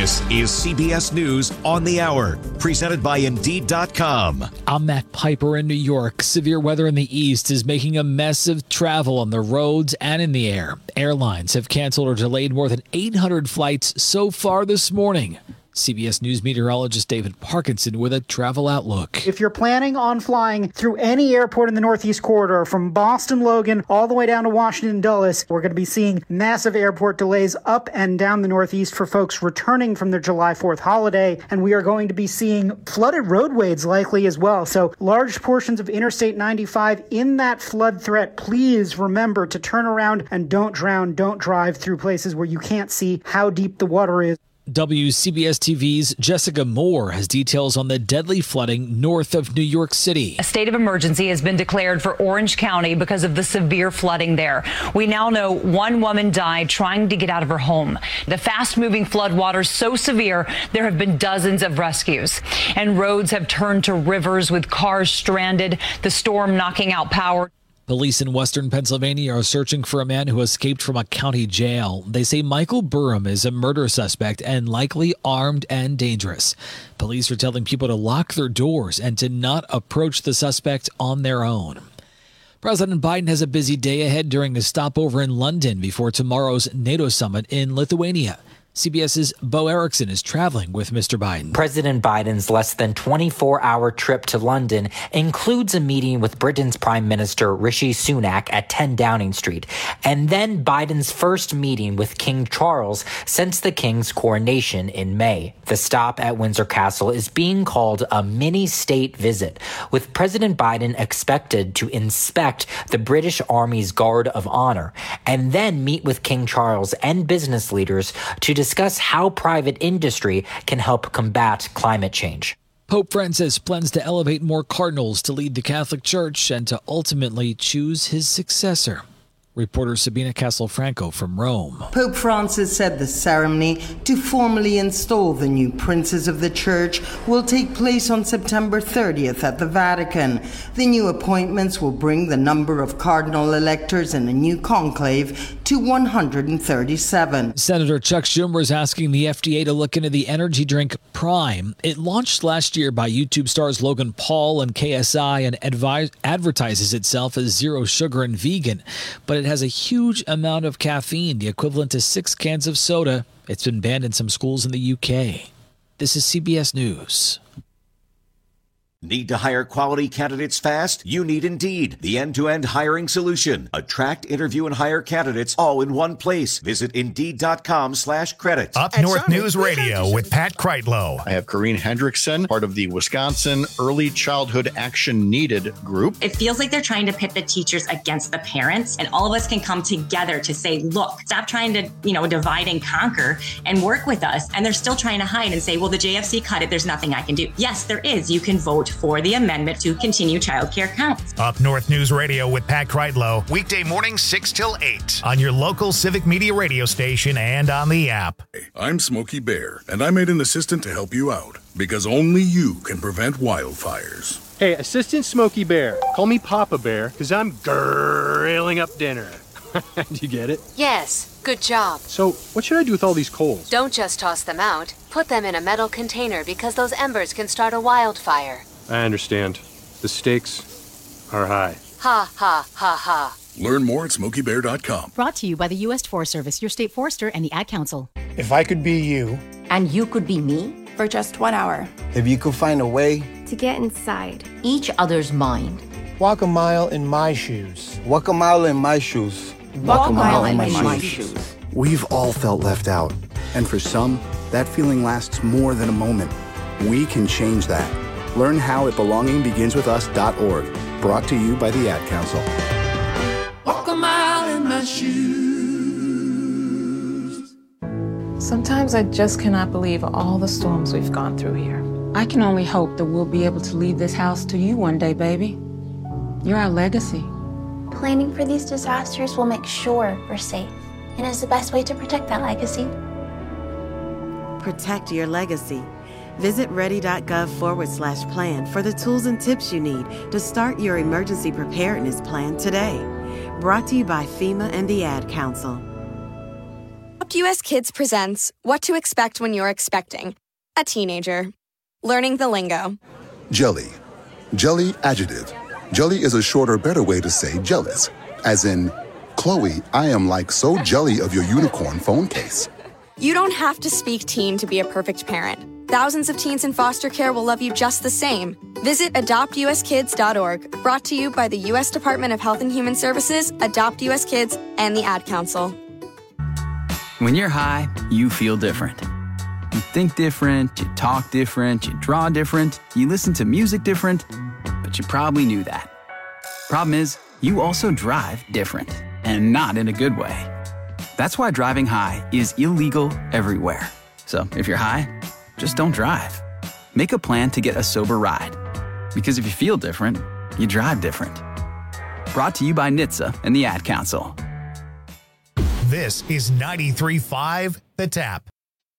This is CBS News on the Hour, presented by Indeed.com. I'm Matt Piper in New York. Severe weather in the east is making a mess of travel on the roads and in the air. Airlines have canceled or delayed more than 800 flights so far this morning. CBS News meteorologist David Parkinson with a travel outlook. If you're planning on flying through any airport in the Northeast Corridor, from Boston Logan all the way down to Washington Dulles, we're going to be seeing massive airport delays up and down the Northeast for folks returning from their July 4th holiday. And we are going to be seeing flooded roadways likely as well. So large portions of Interstate 95 in that flood threat. Please remember to turn around and don't drown. Don't drive through places where you can't see how deep the water is. WCBS TV's Jessica Moore has details on the deadly flooding north of New York City. A state of emergency has been declared for Orange County because of the severe flooding there. We now know one woman died trying to get out of her home. The fast-moving floodwaters so severe, there have been dozens of rescues. And roads have turned to rivers with cars stranded, the storm knocking out power. Police in western Pennsylvania are searching for a man who escaped from a county jail. They say Michael Burham is a murder suspect and likely armed and dangerous. Police are telling people to lock their doors and to not approach the suspect on their own. President Biden has a busy day ahead during a stopover in London before tomorrow's NATO summit in Lithuania. CBS's Bo Erickson is traveling with Mr. Biden. President Biden's less than 24-hour trip to London includes a meeting with Britain's Prime Minister Rishi Sunak at 10 Downing Street, and then Biden's first meeting with King Charles since the king's coronation in May. The stop at Windsor Castle is being called a mini-state visit, with President Biden expected to inspect the British Army's Guard of Honor and then meet with King Charles and business leaders to discuss how private industry can help combat climate change. Pope Francis plans to elevate more cardinals to lead the Catholic Church and to ultimately choose his successor. Reporter Sabina Castelfranco from Rome. Pope Francis said the ceremony to formally install the new princes of the Church will take place on September 30th at the Vatican. The new appointments will bring the number of cardinal electors in a new conclave to 137. Senator Chuck Schumer is asking the FDA to look into the energy drink Prime. It launched last year by YouTube stars Logan Paul and KSI and advertises itself as zero sugar and vegan, but it has a huge amount of caffeine, the equivalent to 6 cans of soda. It's been banned in some schools in the UK. This is CBS News. Need to hire quality candidates fast? You need Indeed, the end-to-end hiring solution. Attract, interview, and hire candidates all in one place. Visit Indeed.com/credit. Up North News Radio with Pat Kreitlow. I have Corrine Hendrickson, part of the Wisconsin Early Childhood Action Needed group. It feels like they're trying to pit the teachers against the parents, and all of us can come together to say, look, stop trying to, divide and conquer and work with us. And they're still trying to hide and say, well, the JFC cut it. There's nothing I can do. Yes, there is. You can vote for the amendment to continue childcare counts. Up North News Radio with Pat Kreitlow, weekday mornings 6 till 8 on your local Civic Media radio station and on the app. I'm Smokey Bear, and I made an assistant to help you out because only you can prevent wildfires. Hey, Assistant Smokey Bear, call me Papa Bear because I'm grilling up dinner. Do you get it? Yes, good job. So, what should I do with all these coals? Don't just toss them out. Put them in a metal container because those embers can start a wildfire. I understand. The stakes are high. Ha, ha, ha, ha. Learn more at SmokeyBear.com. Brought to you by the U.S. Forest Service, your state forester, and the Ad Council. If I could be you. And you could be me for just 1 hour. If you could find a way to get inside each other's mind. Walk a mile in my shoes. Walk a mile in my shoes. Walk a mile in my shoes. We've all felt left out. And for some, that feeling lasts more than a moment. We can change that. Learn how at belongingbeginswithus.org. Brought to you by the Ad Council. Walk a mile in my shoes. Sometimes I just cannot believe all the storms we've gone through here. I can only hope that we'll be able to leave this house to you one day, baby. You're our legacy. Planning for these disasters will make sure we're safe and is the best way to protect that legacy. Protect your legacy. Visit ready.gov/plan for the tools and tips you need to start your emergency preparedness plan today. Brought to you by FEMA and the Ad Council. Adopt US Kids presents What to Expect When You're Expecting a Teenager. Learning the lingo. Jelly. Jelly adjective. Jelly is a shorter, better way to say jealous. As in, Chloe, I am like so jelly of your unicorn phone case. You don't have to speak teen to be a perfect parent. Thousands of teens in foster care will love you just the same. Visit adoptuskids.org, brought to you by the U.S. Department of Health and Human Services, Adopt US Kids, and the Ad Council. When you're high, you feel different. You think different, you talk different, you draw different, you listen to music different, but you probably knew that. Problem is, you also drive different, and not in a good way. That's why driving high is illegal everywhere. So if you're high, just don't drive. Make a plan to get a sober ride. Because if you feel different, you drive different. Brought to you by NHTSA and the Ad Council. This is 93.5 The Tap.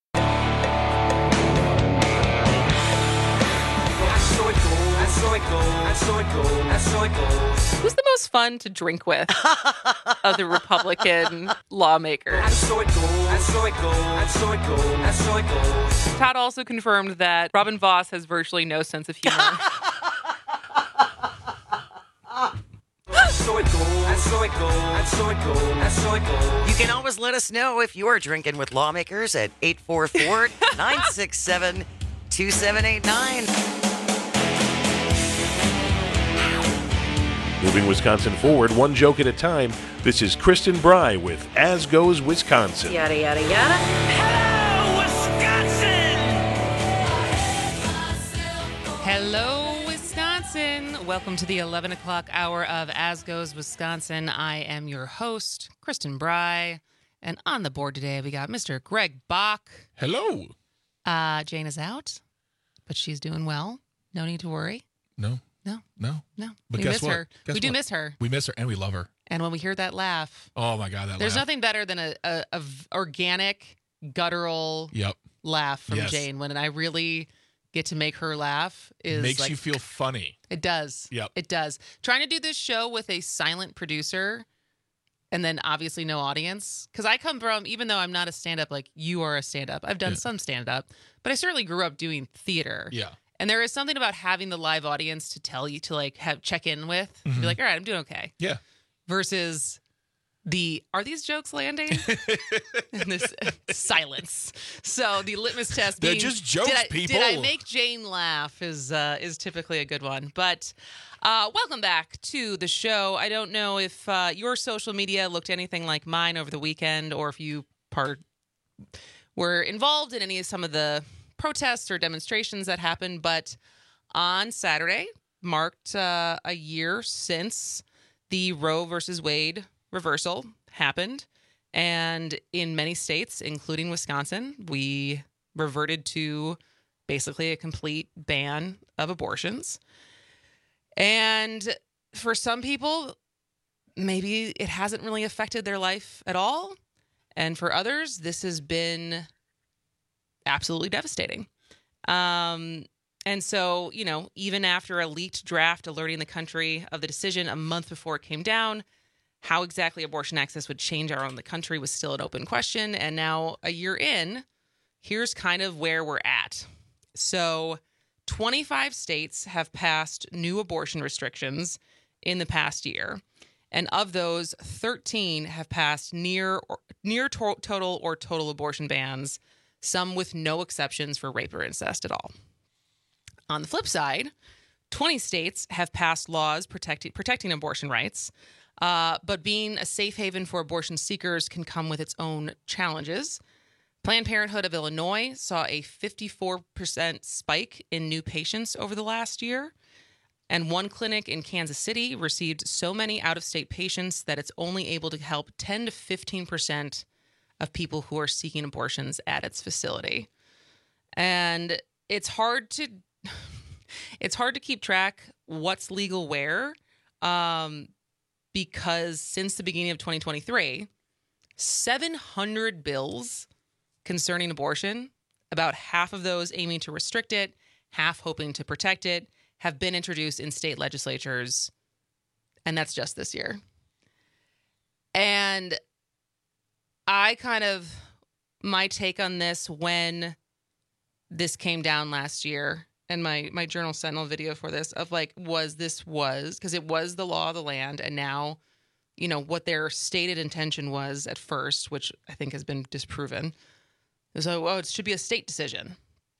Who's the most fun to drink with of the Republican lawmakers? Todd also confirmed that Robin Voss has virtually no sense of humor. You can always let us know if you're drinking with lawmakers at 844-967-2789. Moving Wisconsin forward, one joke at a time. This is Kristen Bry with As Goes Wisconsin. Yada, yada, yada. Hello, Wisconsin! Hello, Wisconsin. Welcome to the 11 o'clock hour of As Goes Wisconsin. I am your host, Kristen Bry. And on the board today, we got Mr. Greg Bach. Hello. Jane is out, but she's doing well. No need to worry. No. No. But we guess miss what? her. We do miss her. We miss her, and we love her. And when we hear that laugh, oh my God, there's laugh. nothing better than a organic, guttural laugh from Jane. When I really get to make her laugh, makes you feel funny. It does. Yep. It does. Trying to do this show with a silent producer, and then obviously no audience, because I come from, even though I'm not a stand-up like you are a stand-up, I've done some stand-up, but I certainly grew up doing theater. Yeah. And there is something about having the live audience to tell you to have check in with. Be like, all right, I'm doing okay. Yeah. Versus are these jokes landing? And this silence. So the litmus test being, they're just jokes, people. Did I make Jane laugh is typically a good one. But welcome back to the show. I don't know if your social media looked anything like mine over the weekend, or if you were involved in some of the protests or demonstrations that happened, but on Saturday marked a year since the Roe versus Wade reversal happened. And in many states, including Wisconsin, we reverted to basically a complete ban of abortions. And for some people, maybe it hasn't really affected their life at all. And for others, this has been absolutely devastating. And so, even after a leaked draft alerting the country of the decision a month before it came down, how exactly abortion access would change our own the country was still an open question. And now, a year in, here's kind of where we're at. So 25 states have passed new abortion restrictions in the past year. And of those, 13 have passed near total or total abortion bans, some with no exceptions for rape or incest at all. On the flip side, 20 states have passed laws protecting abortion rights, but being a safe haven for abortion seekers can come with its own challenges. Planned Parenthood of Illinois saw a 54% spike in new patients over the last year, and one clinic in Kansas City received so many out-of-state patients that it's only able to help 10 to 15% of people who are seeking abortions at its facility. And it's hard to keep track what's legal where, because since the beginning of 2023, 700 bills concerning abortion, about half of those aiming to restrict it, half hoping to protect it, have been introduced in state legislatures, and that's just this year. And I kind of my take on this when this came down last year, and my Journal Sentinel video for this of like, because it was the law of the land, and now, you know, what their stated intention was at first, which I think has been disproven, is like, well, it should be a state decision.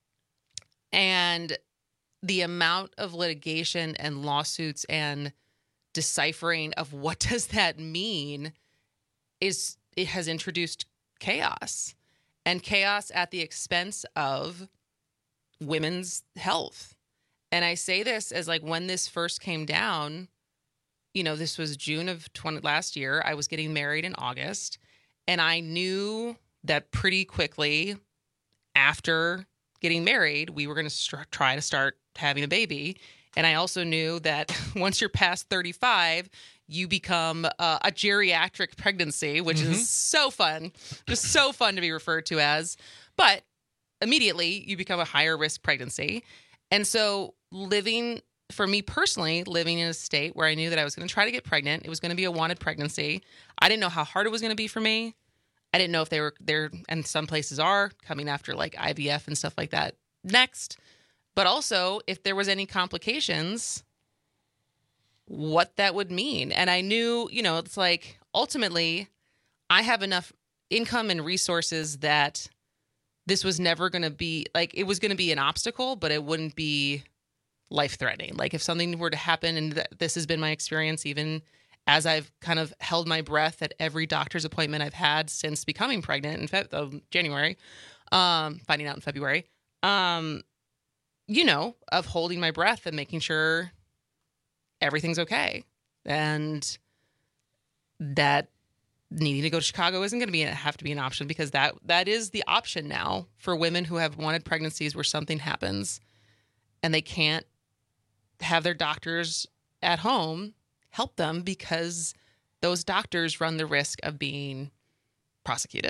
And the amount of litigation and lawsuits and deciphering of what does that mean it has introduced chaos, and chaos at the expense of women's health. And I say this as like, when this first came down, you know, this was June of last year. I was getting married in August, and I knew that pretty quickly after getting married, we were going to try to start having a baby. And I also knew that once you're past 35, you become a geriatric pregnancy, which is so fun, just so fun to be referred to as. But immediately you become a higher risk pregnancy. And so for me personally, living in a state where I knew that I was going to try to get pregnant, it was going to be a wanted pregnancy. I didn't know how hard it was going to be for me. I didn't know if they were there, and some places are coming after like IVF and stuff like that next. But also, if there was any complications, what that would mean. And I knew, you know, it's like, ultimately, I have enough income and resources that this was never going to be, like, it was going to be an obstacle, but it wouldn't be life-threatening. Like, if something were to happen, and this has been my experience even as I've kind of held my breath at every doctor's appointment I've had since becoming pregnant in January, finding out in February, you know, of holding my breath and making sure everything's okay. And that needing to go to Chicago isn't going to have to be an option, because that is the option now for women who have wanted pregnancies where something happens and they can't have their doctors at home help them, because those doctors run the risk of being prosecuted.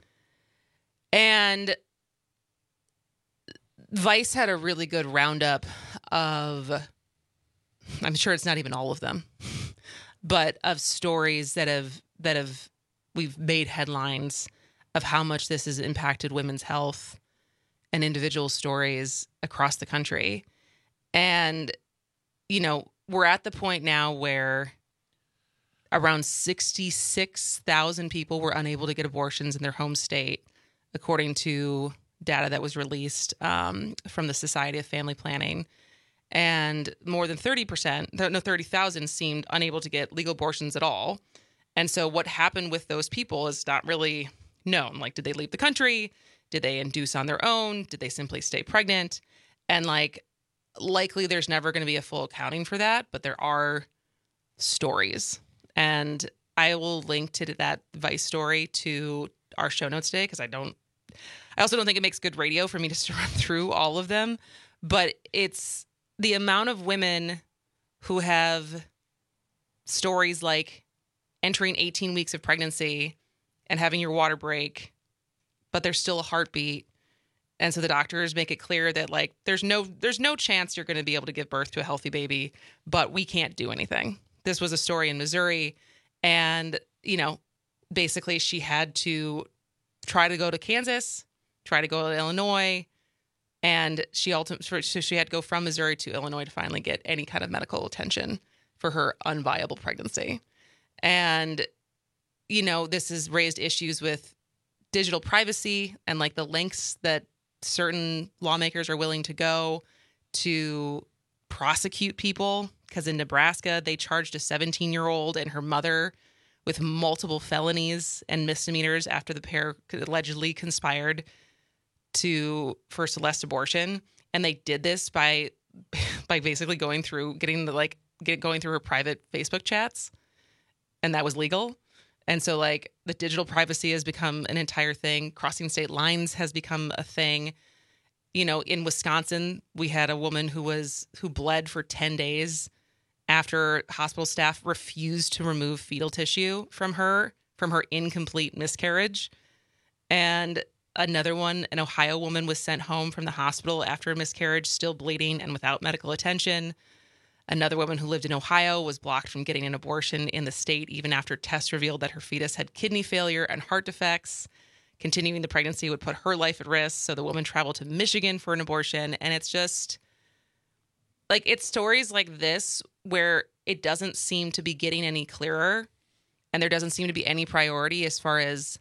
And Vice had a really good roundup of, I'm sure it's not even all of them, but of stories that we've made headlines of how much this has impacted women's health and individual stories across the country. And, you know, we're at the point now where around 66,000 people were unable to get abortions in their home state, according to data that was released from the Society of Family Planning. And more than 30,000 seemed unable to get legal abortions at all. And so what happened with those people is not really known. Like, did they leave the country? Did they induce on their own? Did they simply stay pregnant? And like, likely there's never going to be a full accounting for that, but there are stories. And I will link to that Vice story to our show notes today, because I also don't think it makes good radio for me to run through all of them. But it's the amount of women who have stories like entering 18 weeks of pregnancy and having your water break, but there's still a heartbeat. And so the doctors make it clear that, like, there's no chance you're going to be able to give birth to a healthy baby, but we can't do anything. This was a story in Missouri, and, you know, basically she had to try to go to Kansas, try to go to Illinois, and she had to go from Missouri to Illinois to finally get any kind of medical attention for her unviable pregnancy. And, you know, this has raised issues with digital privacy and like the lengths that certain lawmakers are willing to go to prosecute people. Because in Nebraska, they charged a 17-year-old and her mother with multiple felonies and misdemeanors after the pair allegedly conspired for celeste abortion. And they did this by basically going through her private Facebook chats, and that was legal. And so, like, the digital privacy has become an entire thing. Crossing state lines has become a thing. You know, in Wisconsin, we had a woman who bled for 10 days after hospital staff refused to remove fetal tissue from her incomplete miscarriage. And another one, an Ohio woman, was sent home from the hospital after a miscarriage, still bleeding and without medical attention. Another woman who lived in Ohio was blocked from getting an abortion in the state, even after tests revealed that her fetus had kidney failure and heart defects. continuing the pregnancy would put her life at risk. So the woman traveled to Michigan for an abortion. And it's just like, it's stories like this where it doesn't seem to be getting any clearer. And there doesn't seem to be any priority as far as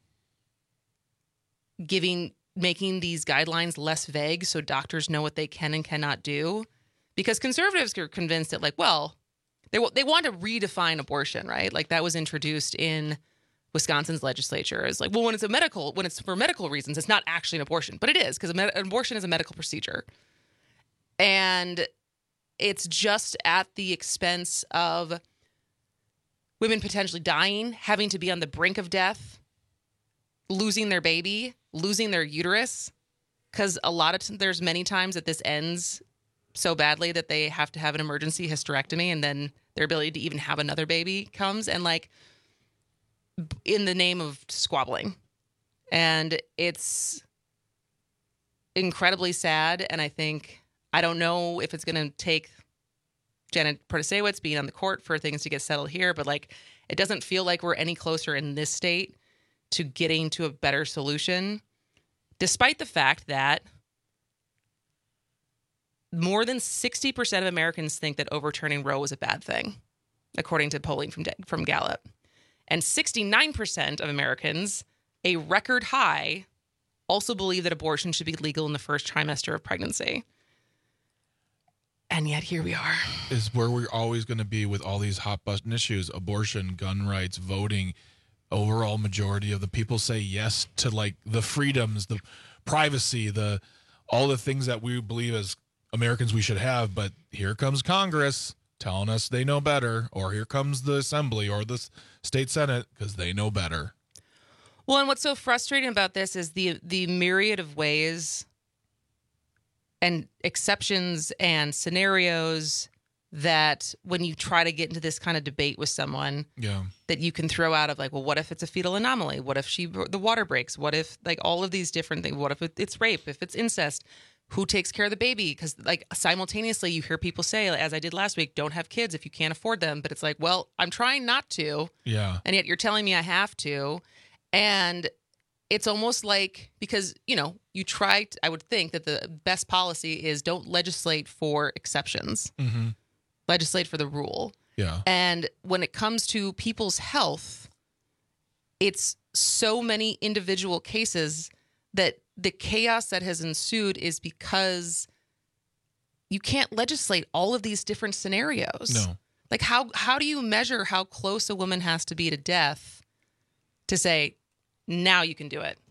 making these guidelines less vague so doctors know what they can and cannot do. Because conservatives are convinced that, like, well, they want to redefine abortion, right? Like, that was introduced in Wisconsin's legislature. It's like, well, when it's for medical reasons, it's not actually an abortion. But it is, because an abortion is a medical procedure. And it's just at the expense of women potentially dying, having to be on the brink of death, losing their baby, losing their uterus. Because there's many times that this ends so badly that they have to have an emergency hysterectomy, and then their ability to even have another baby comes, and like in the name of squabbling. And it's incredibly sad. And I don't know if it's going to take Janet Protasiewicz being on the court for things to get settled here, but like, it doesn't feel like we're any closer in this state to getting to a better solution, despite the fact that more than 60% of Americans think that overturning Roe was a bad thing, according to polling from Gallup. And 69% of Americans, a record high, also believe that abortion should be legal in the first trimester of pregnancy. And yet here we are. Is where we're always going to be with all these hot button issues: abortion, gun rights, voting. Overall majority of the people say yes to like the freedoms, the privacy, all the things that we believe as Americans we should have. But here comes Congress telling us they know better, or here comes the Assembly or the state Senate because they know better. Well, and what's so frustrating about this is the myriad of ways and exceptions and scenarios that when you try to get into this kind of debate with someone, that you can throw out of like, well, what if it's a fetal anomaly? What if the water breaks? What if like all of these different things? What if it's rape? If it's incest? Who takes care of the baby? Because like simultaneously you hear people say, as I did last week, don't have kids if you can't afford them. But it's like, well, I'm trying not to. Yeah. And yet you're telling me I have to. And it's almost like, because, I would think that the best policy is don't legislate for exceptions. Mm-hmm. Legislate for the rule. Yeah. And when it comes to people's health, it's so many individual cases that the chaos that has ensued is because you can't legislate all of these different scenarios. No. Like how do you measure how close a woman has to be to death to say, now you can do it?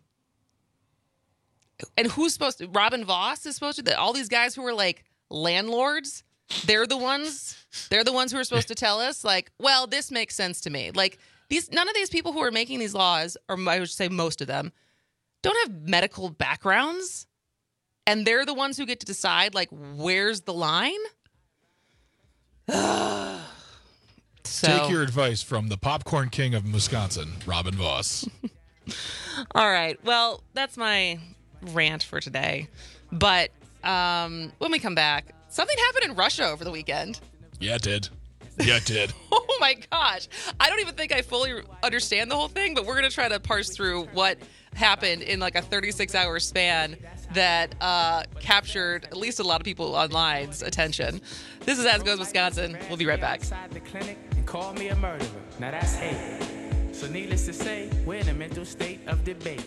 And who's supposed to? Robin Voss is supposed to? All these guys who are like landlords, they're the ones who are supposed to tell us, like, well, this makes sense to me. Like none of these people who are making these laws, or I would say most of them, don't have medical backgrounds, and they're the ones who get to decide, like, where's the line? Take your advice from the popcorn king of Wisconsin, Robin Voss. All right. Well, that's my rant for today. But when we come back, something happened in Russia over the weekend. Yeah, it did. Oh, my gosh. I don't even think I fully understand the whole thing, but we're going to try to parse through what happened in like a 36-hour span that captured at least a lot of people online's attention. This is As Goes Wisconsin. We'll be right back. Call me a murderer. Now that's hate. So needless to say, we're in a mental state of debate.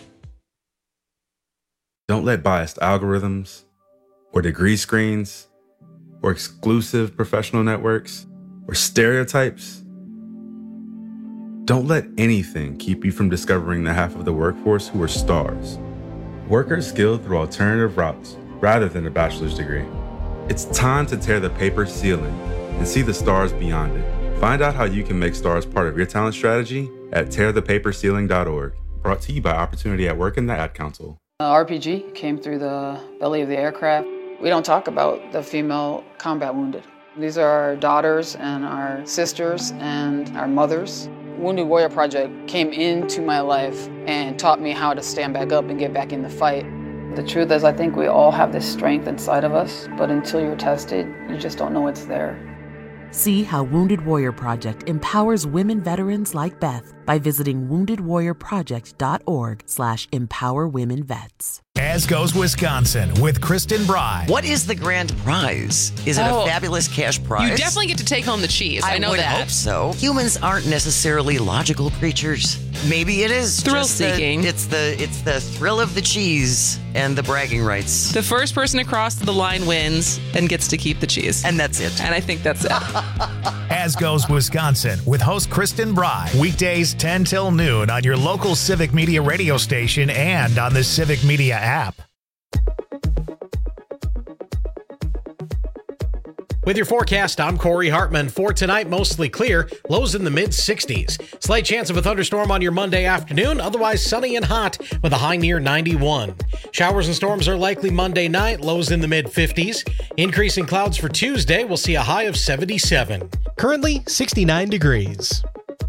Don't let biased algorithms or degree screens or exclusive professional networks or stereotypes. Don't let anything keep you from discovering the half of the workforce who are stars. Workers skilled through alternative routes rather than a bachelor's degree. It's time to tear the paper ceiling and see the stars beyond it. Find out how you can make stars part of your talent strategy at tearthepaperceiling.org. Brought to you by Opportunity at Work and the Ad Council. RPG came through the belly of the aircraft. We don't talk about the female combat wounded. These are our daughters and our sisters and our mothers. Wounded Warrior Project came into my life and taught me how to stand back up and get back in the fight. The truth is, I think we all have this strength inside of us, but until you're tested, you just don't know it's there. See how Wounded Warrior Project empowers women veterans like Beth by visiting woundedwarriorproject.org/empowerwomenvets. As Goes Wisconsin with Kristen Bry. What is the grand prize? Is it a fabulous cash prize? You definitely get to take home the cheese. I know would that. hope so. Humans aren't necessarily logical creatures. Maybe it is Thrill-seeking. It's the thrill of the cheese and the bragging rights. The first person across the line wins and gets to keep the cheese. And that's it. And I think that's it. As Goes Wisconsin with host Kristen Bry. Weekdays 10 till noon on your local Civic Media radio station and on the Civic Media app. With your forecast, I'm Corey Hartman. For tonight, mostly clear, lows in the mid-60s. Slight chance of a thunderstorm on your Monday afternoon, otherwise sunny and hot with a high near 91. Showers and storms are likely Monday night, lows in the mid-50s. Increasing clouds for Tuesday, we'll see a high of 77. Currently, 69 degrees.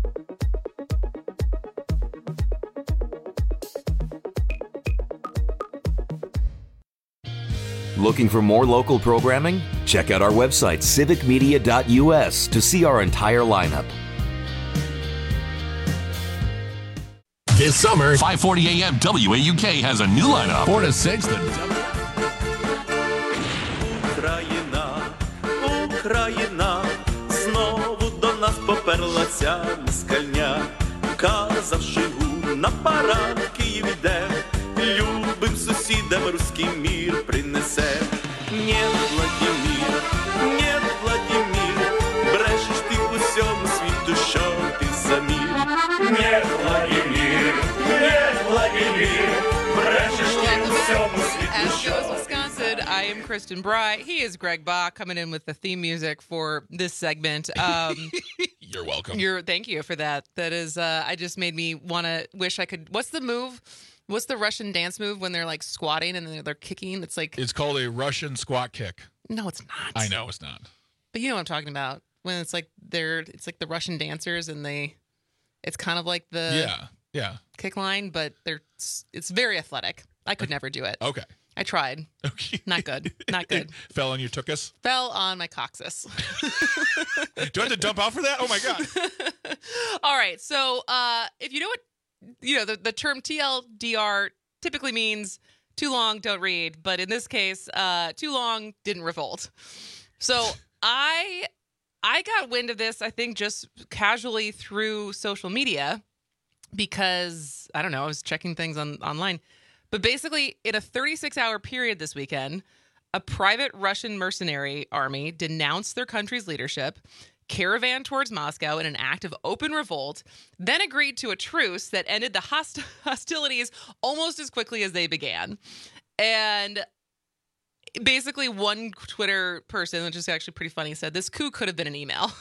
Looking for more local programming? Check out our website, civicmedia.us, to see our entire lineup. This summer, 5:40 a.m. WAUK has a new lineup. 4 to 6. Україна, знову до нас поперлася москальня. Казавши на парад Київ іде, любим сусідам руський мір принесе. Нет, Владимир, брешеш ти усьому світу, що ти самір. Нет, Владимир, брешеш ти усьому світу, що ти самір. I am Kristen Bry. He is Greg Bach, coming in with the theme music for this segment. You're welcome. Thank you for that. That is, I just made me want to wish I could. What's the move? What's the Russian dance move when they're like squatting and then they're kicking? It's called a Russian squat kick. No, it's not. I know it's not. But you know what I'm talking about. When it's like the Russian dancers and it's kind of like the kick line, but it's very athletic. I could never do it. Okay. I tried. Okay. Not good. Fell on your tuchus? Fell on my coccyx. Do I have to dump out for that? Oh my God. All right. So if you know what, the term TLDR typically means too long, don't read. But in this case, too long, didn't revolt. So I got wind of this, I think, just casually through social media because, I don't know, I was checking things online. But basically, in a 36-hour period this weekend, a private Russian mercenary army denounced their country's leadership, caravaned towards Moscow in an act of open revolt, then agreed to a truce that ended the hostilities almost as quickly as they began. And basically, one Twitter person, which is actually pretty funny, said, this coup could have been an email.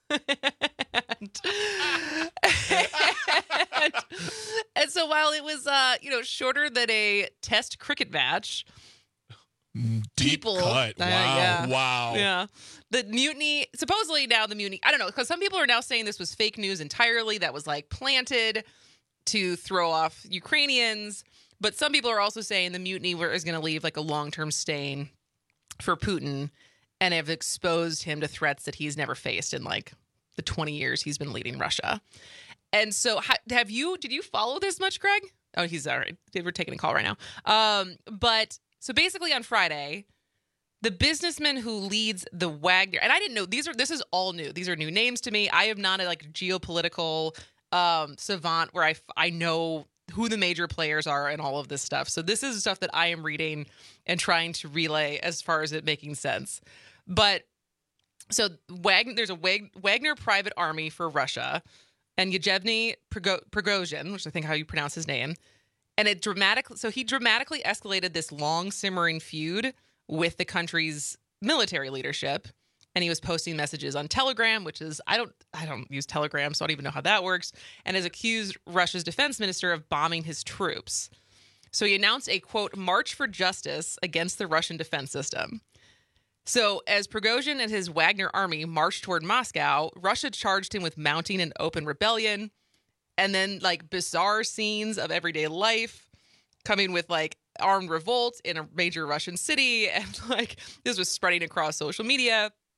And so while it was, shorter than a test cricket match, Deep cut. Wow. Yeah. The mutiny, supposedly now the mutiny, I don't know, because some people are now saying this was fake news entirely, that was planted to throw off Ukrainians. But some people are also saying the mutiny is going to leave a long-term stain for Putin and have exposed him to threats that he's never faced in the 20 years he's been leading Russia. And so did you follow this much, Greg? Oh, he's all right. We're taking a call right now. But so basically on Friday, the businessman who leads the Wagner, and I didn't know this is all new. These are new names to me. I am not a geopolitical savant where I know who the major players are and all of this stuff. So this is stuff that I am reading and trying to relay as far as it making sense. But so there's a Wagner private army for Russia, and Yevgeny Prigozhin, which I think how you pronounce his name, and he dramatically escalated this long simmering feud with the country's military leadership. And he was posting messages on Telegram, which is, I don't use Telegram, so I don't even know how that works, and has accused Russia's defense minister of bombing his troops. So he announced a, quote, march for justice against the Russian defense system. So as Prigozhin and his Wagner army marched toward Moscow, Russia charged him with mounting an open rebellion, and then bizarre scenes of everyday life coming with armed revolt in a major Russian city. And this was spreading across social media.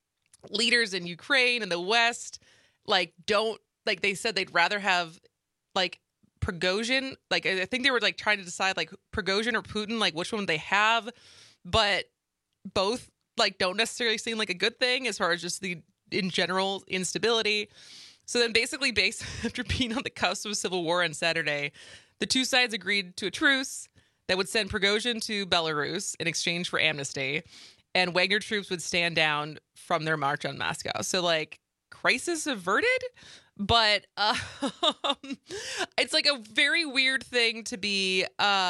leaders in Ukraine and the West, like, don't, like, they said they'd rather have, like, Prigozhin, like, I think they were, like, trying to decide, like, Prigozhin or Putin, like, which one they have, but both, like, don't necessarily seem like a good thing as far as just the, in general, instability. So then basically, after being on the cusp of a civil war on Saturday, the two sides agreed to a truce that would send Prigozhin to Belarus in exchange for amnesty, and Wagner troops would stand down from their march on Moscow. So, like, crisis averted, but it's like a very weird thing to be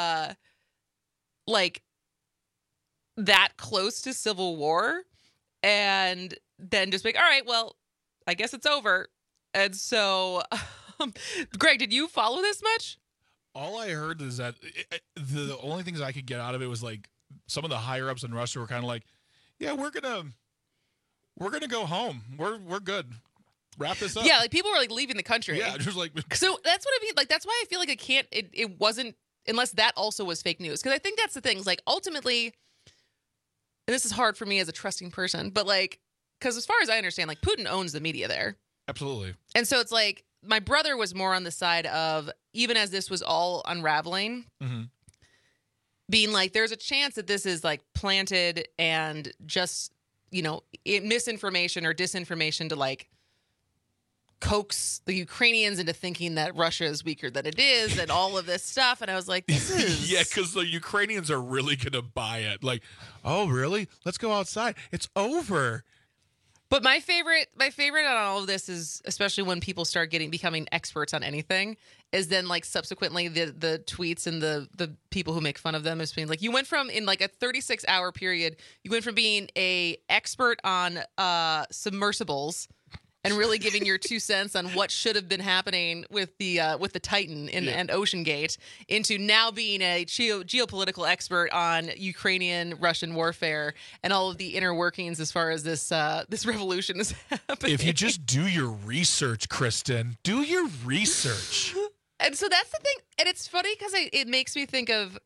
like that close to civil war and then just be like, all right, well, I guess it's over. And so, Greg, did you follow this much? All I heard is that the only things I could get out of it was like some of the higher ups in Russia were kind of like, yeah, we're gonna go home. We're good. Wrap this up. Yeah, like people were like leaving the country. Yeah, just like so that's what I mean. Like that's why I feel like it wasn't unless that also was fake news. Because I think that's the thing. Is like ultimately, and this is hard for me as a trusting person, but like because as far as I understand, like Putin owns the media there. Absolutely. And so it's like my brother was more on the side of even as this was all unraveling, being like there's a chance that this is like planted and just misinformation or disinformation to like coax the Ukrainians into thinking that Russia is weaker than it is and all of this stuff. And I was like, this is... Yeah, because the Ukrainians are really going to buy it. Like, oh, really? Let's go outside. It's over. But my favorite on all of this is, especially when people start becoming experts on anything, is then like subsequently the tweets and the people who make fun of them as being like, you went from in like a 36-hour period, you went from being a expert on submersibles and really giving your 2 cents on what should have been happening with the Titan and Ocean Gate into now being a geopolitical expert on Ukrainian-Russian warfare and all of the inner workings as far as this revolution is happening. If you just do your research, Kristen, do your research. And so that's the thing. And it's funny because it makes me think of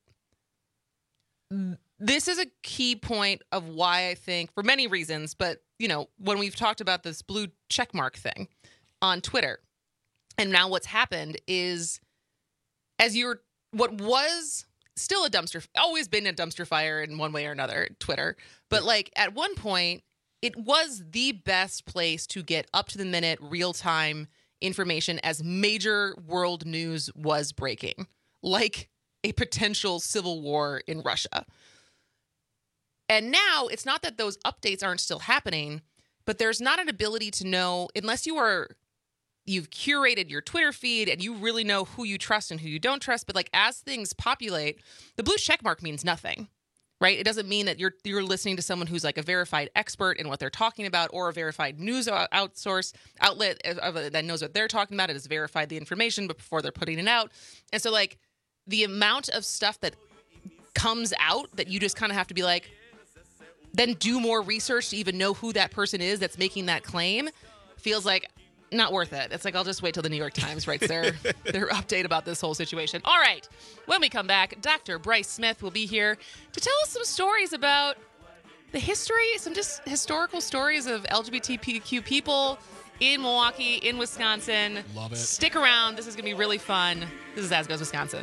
this is a key point of why I think, for many reasons, but when we've talked about this blue checkmark thing on Twitter, and now what's happened is, what was still always been a dumpster fire in one way or another, Twitter, but like at one point, it was the best place to get up to the minute, real time information as major world news was breaking, like a potential civil war in Russia. And now it's not that those updates aren't still happening, but there's not an ability to know unless you've curated your Twitter feed and you really know who you trust and who you don't trust. But like as things populate, the blue checkmark means nothing, right? It doesn't mean that you're listening to someone who's like a verified expert in what they're talking about or a verified news outlet that knows what they're talking about. It has verified the information, but before they're putting it out. And so like the amount of stuff that comes out that you just kind of have to be like, then do more research to even know who that person is that's making that claim feels like not worth it. It's like, I'll just wait till the New York Times writes their update about this whole situation. All right. When we come back, Dr. Bryce Smith will be here to tell us some stories about the history, some just historical stories of LGBTQ people in Milwaukee, in Wisconsin. Love it. Stick around. This is going to be really fun. This is As Goes Wisconsin.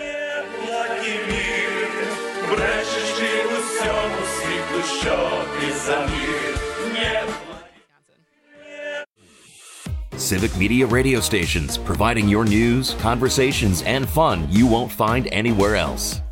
Civic Media radio stations, providing your news, conversations, and fun you won't find anywhere else.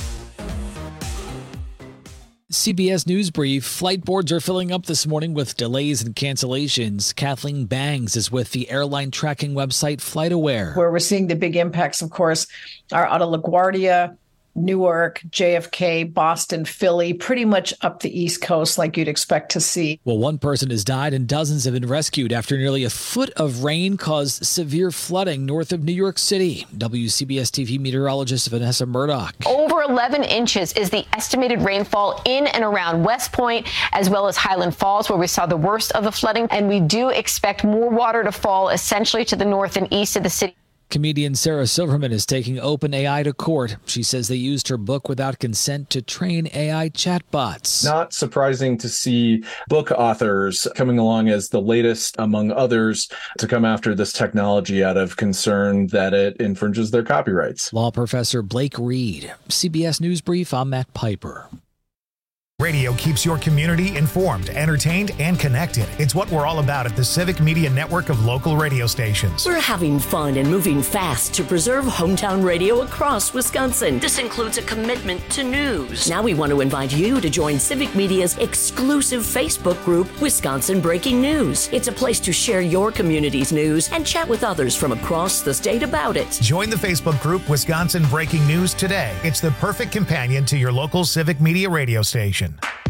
CBS News Brief. Flight boards are filling up this morning with delays and cancellations. Kathleen Bangs is with the airline tracking website FlightAware. Where we're seeing the big impacts, of course, are out of LaGuardia, Newark, JFK, Boston, Philly, pretty much up the East Coast like you'd expect to see. Well, one person has died and dozens have been rescued after nearly a foot of rain caused severe flooding north of New York City. WCBS TV meteorologist Vanessa Murdoch. Over 11 inches is the estimated rainfall in and around West Point, as well as Highland Falls, where we saw the worst of the flooding. And we do expect more water to fall essentially to the north and east of the city. Comedian Sarah Silverman is taking OpenAI to court. She says they used her book without consent to train AI chatbots. Not surprising to see book authors coming along as the latest among others to come after this technology out of concern that it infringes their copyrights. Law professor Blake Reed, CBS News Brief, I'm Matt Piper. Radio keeps your community informed, entertained, and connected. It's what we're all about at the Civic Media Network of local radio stations. We're having fun and moving fast to preserve hometown radio across Wisconsin. This includes a commitment to news. Now we want to invite you to join Civic Media's exclusive Facebook group, Wisconsin Breaking News. It's a place to share your community's news and chat with others from across the state about it. Join the Facebook group Wisconsin Breaking News today. It's the perfect companion to your local Civic Media radio station.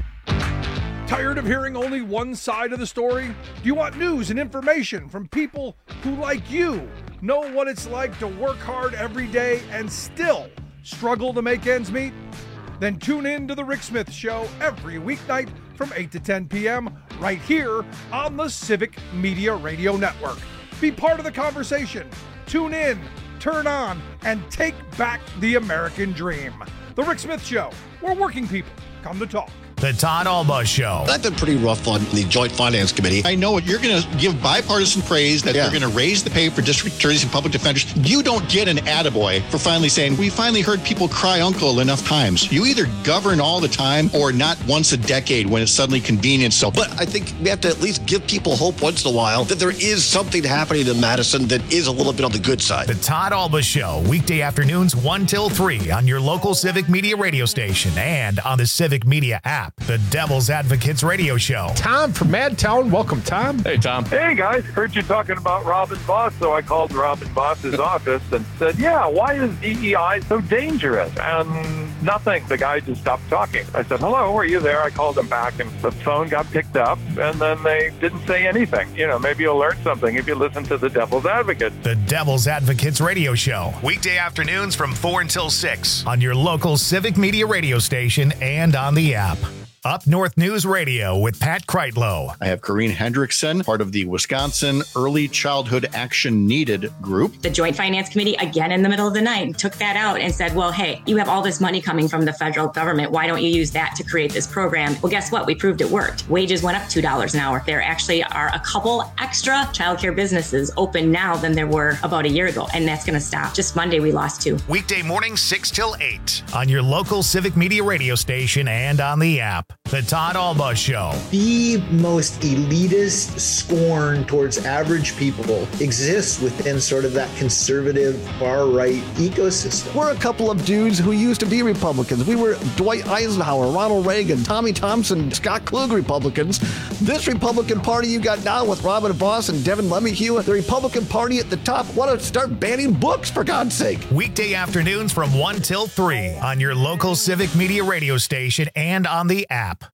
Tired of hearing only one side of the story? Do you want news and information from people who, like you, know what it's like to work hard every day and still struggle to make ends meet? Then tune in to The Rick Smith Show every weeknight from 8 to 10 p.m. right here on the Civic Media Radio Network. Be part of the conversation. Tune in, turn on, and take back the American dream. The Rick Smith Show, where working people come to talk. The Todd Alba Show. I've been pretty rough on the Joint Finance Committee. I know you're going to give bipartisan praise that they're going to raise the pay for district attorneys and public defenders. You don't get an attaboy for finally saying, we finally heard people cry uncle enough times. You either govern all the time or not once a decade when it's suddenly convenient. So, but I think we have to at least give people hope once in a while that there is something happening in Madison that is a little bit on the good side. The Todd Alba Show, weekday afternoons 1 till 3 on your local Civic Media radio station and on the Civic Media app. The Devil's Advocates Radio Show. Tom from Madtown. Welcome, Tom. Hey, Tom. Hey, guys. Heard you talking about Robin Voss, so I called Robin Voss's office and said, yeah, why is DEI so dangerous? And nothing. The guy just stopped talking. I said, hello, are you there? I called him back, and the phone got picked up, and then they didn't say anything. You know, maybe you'll learn something if you listen to the Devil's Advocate. The Devil's Advocates Radio Show. Weekday afternoons from 4 until 6 on your local Civic Media radio station and on the app. Up North News Radio with Pat Kreitlow. I have Corrine Hendrickson, part of the Wisconsin Early Childhood Action Needed group. The Joint Finance Committee, again in the middle of the night, took that out and said, well, hey, you have all this money coming from the federal government. Why don't you use that to create this program? Well, guess what? We proved it worked. Wages went up $2 an hour. There actually are a couple extra childcare businesses open now than there were about a year ago, and that's going to stop. Just Monday, we lost 2. Weekday mornings 6 till 8 on your local Civic Media radio station and on the app. The Todd Alba Show. The most elitist scorn towards average people exists within sort of that conservative far-right ecosystem. We're a couple of dudes who used to be Republicans. We were Dwight Eisenhower, Ronald Reagan, Tommy Thompson, Scott Klug Republicans. This Republican Party you got now with Robin Voss and Devin Lemmy-Hewitt, the Republican Party at the top, want to start banning books, for God's sake. Weekday afternoons from 1 till 3 on your local Civic Media radio station and on the app.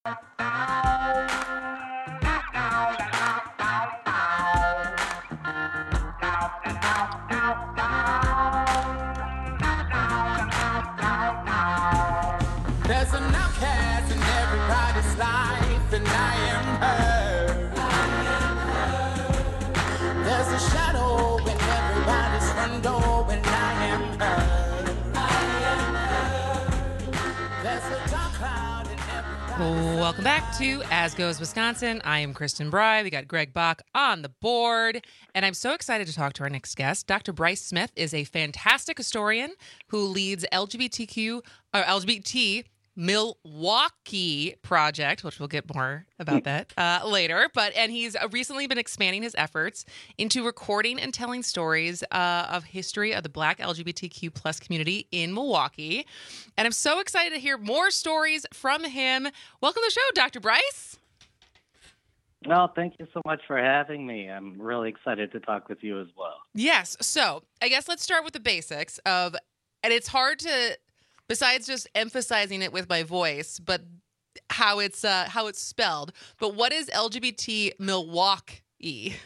There's an outcast in everybody's life, and I am her. There's a shadow in everybody's front door, and I am her. There's a dark cloud in everybody's... Welcome back to As Goes Wisconsin. I am Kristen Bry. We got Greg Bach on the board, and I'm so excited to talk to our next guest. Dr. Bryce Smith is a fantastic historian who leads LGBT Milwaukee Project, which we'll get more about that later. And he's recently been expanding his efforts into recording and telling stories of history of the Black LGBTQ plus community in Milwaukee. And I'm so excited to hear more stories from him. Welcome to the show, Dr. Bryce. Well, thank you so much for having me. I'm really excited to talk with you as well. Yes. So I guess let's start with the basics of, and it's hard to, besides just emphasizing it with my voice, but how it's spelled. But what is LGBT Milwaukee?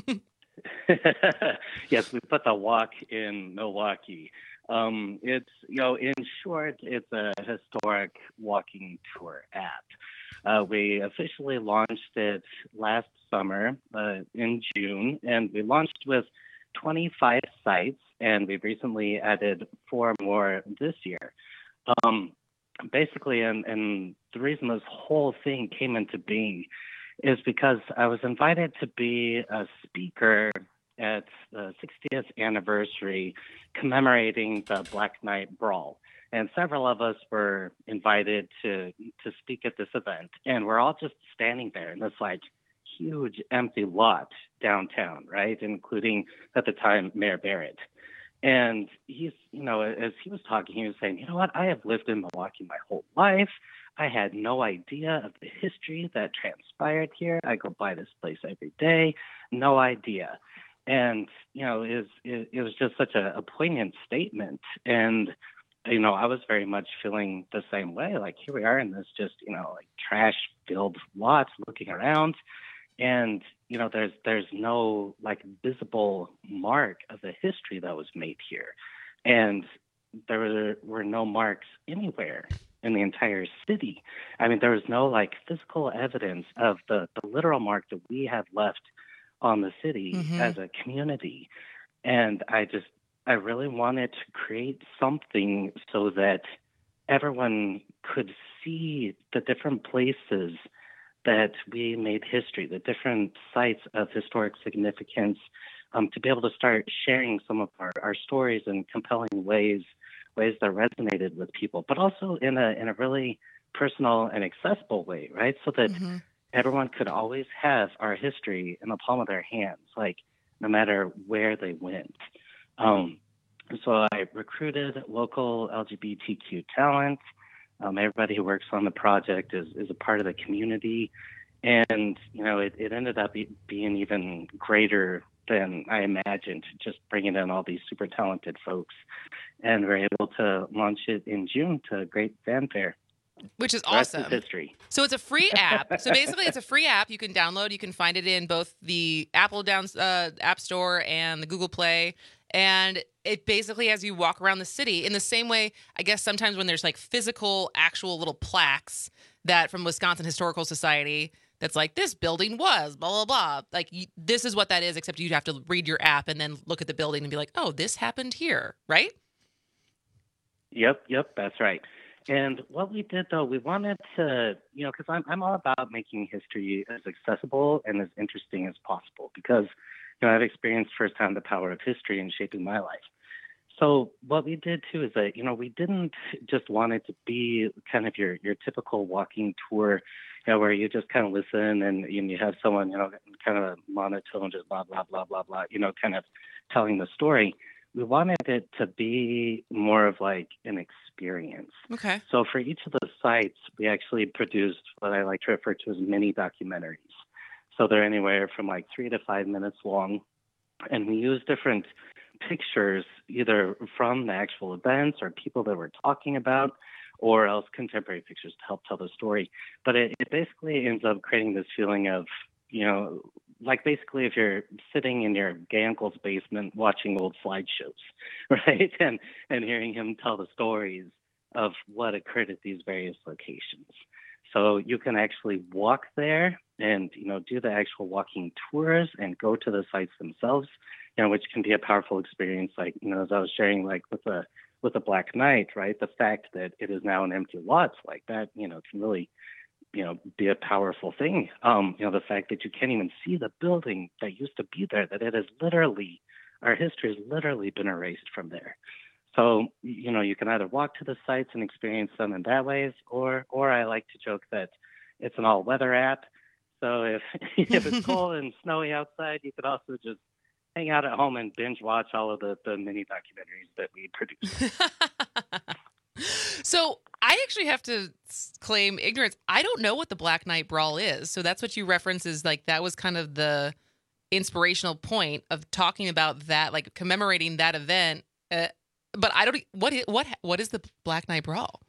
Yes, we put the walk in Milwaukee. It's, in short, it's a historic walking tour app. We officially launched it last summer in June, and we launched with 25 sites, and we've recently added 4 more this year. Basically, and the reason this whole thing came into being is because I was invited to be a speaker at the 60th anniversary commemorating the Black Knight Brawl. And several of us were invited to speak at this event. And we're all just standing there in this like huge empty lot downtown, right? Including at the time Mayor Barrett. And he's, as he was talking, he was saying, you know what, I have lived in Milwaukee my whole life. I had no idea of the history that transpired here. I go by this place every day, no idea. And, it was just such a poignant statement. And, I was very much feeling the same way. Like, here we are in this just, like trash-filled lot looking around. And, there's no like visible mark of the history that was made here. And there were no marks anywhere in the entire city. I mean, there was no like physical evidence of the literal mark that we have left on the city as a community. And I really wanted to create something so that everyone could see the different places that we made history, the different sites of historic significance, to be able to start sharing some of our stories in compelling ways that resonated with people, but also in a really personal and accessible way, right? So that everyone could always have our history in the palm of their hands, like no matter where they went. So I recruited local LGBTQ talent. Everybody who works on the project is a part of the community. And, it ended up being even greater than I imagined, just bringing in all these super talented folks. And we're able to launch it in June to great fanfare. Which is awesome. awesome. History. So it's a free app. So basically, it's a free app you can download. You can find it in both the Apple App Store and the Google Play. And it basically, as you walk around the city, in the same way, I guess sometimes when there's like physical, actual little plaques that from Wisconsin Historical Society, that's like, this building was blah, blah, blah. Like, this is what that is, except you'd have to read your app and then look at the building and be like, oh, this happened here, right? Yep, that's right. And what we did, though, we wanted to, because I'm all about making history as accessible and as interesting as possible because, I've experienced firsthand the power of history in shaping my life. So what we did, too, is that, we didn't just want it to be kind of your typical walking tour, where you just kind of listen and you have someone, kind of monotone, just blah, blah, blah, blah, blah, kind of telling the story. We wanted it to be more of like an experience. Okay. So for each of the sites, we actually produced what I like to refer to as mini documentaries. So they're anywhere from like 3 to 5 minutes long. And we use different pictures, either from the actual events or people that we're talking about, or else contemporary pictures to help tell the story. But it basically ends up creating this feeling of, like basically if you're sitting in your gay uncle's basement watching old slideshows, right? And hearing him tell the stories of what occurred at these various locations. So you can actually walk there and, do the actual walking tours and go to the sites themselves, which can be a powerful experience. Like, as I was sharing, like with the Black Knight, right? The fact that it is now an empty lot like that, can really, be a powerful thing. The fact that you can't even see the building that used to be there, that it is literally, our history has literally been erased from there. So, you can either walk to the sites and experience them in that ways, or I like to joke that it's an all-weather app. So if it's cold and snowy outside, you could also just hang out at home and binge watch all of the mini documentaries that we produce. So I actually have to claim ignorance. I don't know what the Black Knight Brawl is. So that's what you reference is like that was kind of the inspirational point of talking about that, like commemorating that event. But I don't. What is the Black Knight Brawl?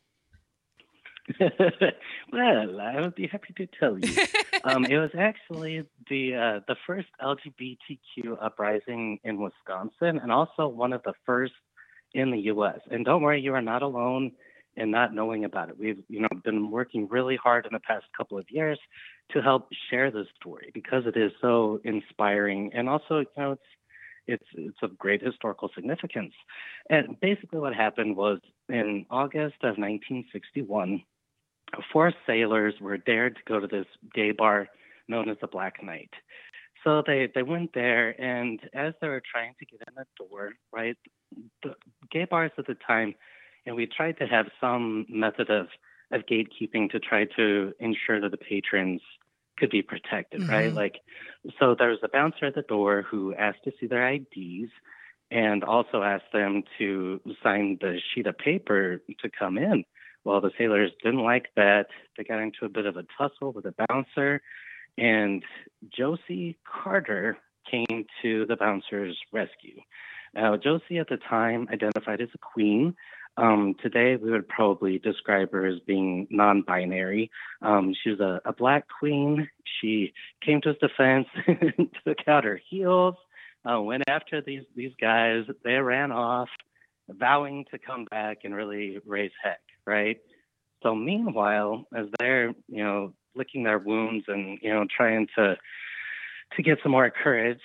Well, I would be happy to tell you. It was actually the first LGBTQ uprising in Wisconsin, and also one of the first in the U.S. And don't worry, you are not alone in not knowing about it. We've been working really hard in the past couple of years to help share this story because it is so inspiring, and also it's of great historical significance. And basically what happened was in August of 1961, 4 sailors were dared to go to this gay bar known as the Black Knight. So they went there, and as they were trying to get in the door, right, the gay bars at the time, and we tried to have some method of gatekeeping to try to ensure that the patrons could be protected, right? Like, so there was a bouncer at the door who asked to see their IDs and also asked them to sign the sheet of paper to come in. Well, the sailors didn't like that. They got into a bit of a tussle with the bouncer, and Josie Carter came to the bouncer's rescue. Now, Josie at the time identified as a queen. Today, we would probably describe her as being non-binary. She was a Black queen. She came to his defense, took out her heels, went after these guys. They ran off, vowing to come back and really raise heck, right? So meanwhile, as they're, licking their wounds and, trying to get some more courage,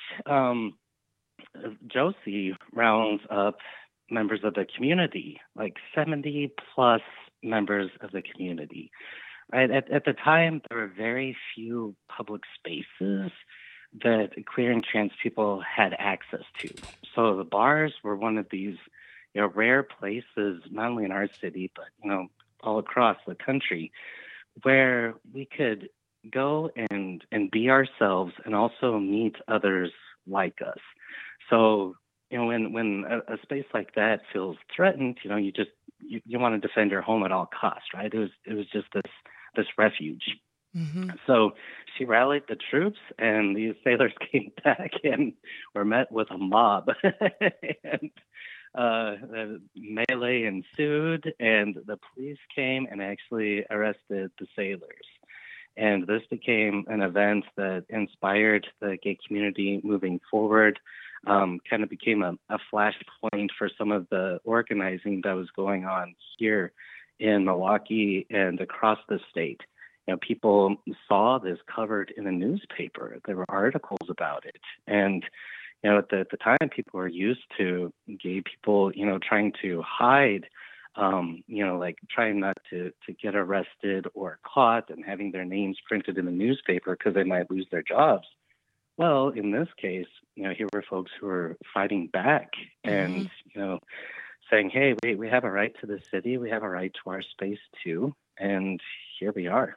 Josie rounds up members of the community, like 70 plus members of the community. Right? At the time, there were very few public spaces that queer and trans people had access to. So the bars were one of these rare places, not only in our city, but all across the country, where we could go and be ourselves and also meet others like us. So when a space like that feels threatened, you want to defend your home at all costs, right? It was just this refuge. Mm-hmm. So she rallied the troops, and these sailors came back and were met with a mob. And the melee ensued, and the police came and actually arrested the sailors. And this became an event that inspired the gay community moving forward. Kind of became a flashpoint for some of the organizing that was going on here in Milwaukee and across the state. People saw this covered in the newspaper. There were articles about it. And, at the time, people were used to gay people, trying to hide, like trying not to get arrested or caught and having their names printed in the newspaper because they might lose their jobs. Well, in this case, here were folks who were fighting back and, saying, hey, we have a right to the city. We have a right to our space, too. And here we are.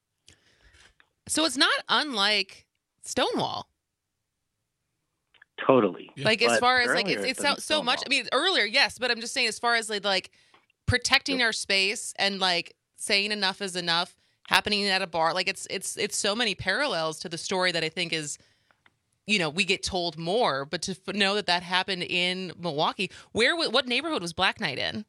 So it's not unlike Stonewall. Totally. Like, as far as, like, it's so much. I mean, earlier, yes, but I'm just saying as far as, like protecting our space and, like, saying enough is enough happening at a bar. Like, it's so many parallels to the story that I think is, we get told more, but to know that happened in Milwaukee. What neighborhood was Black Knight in?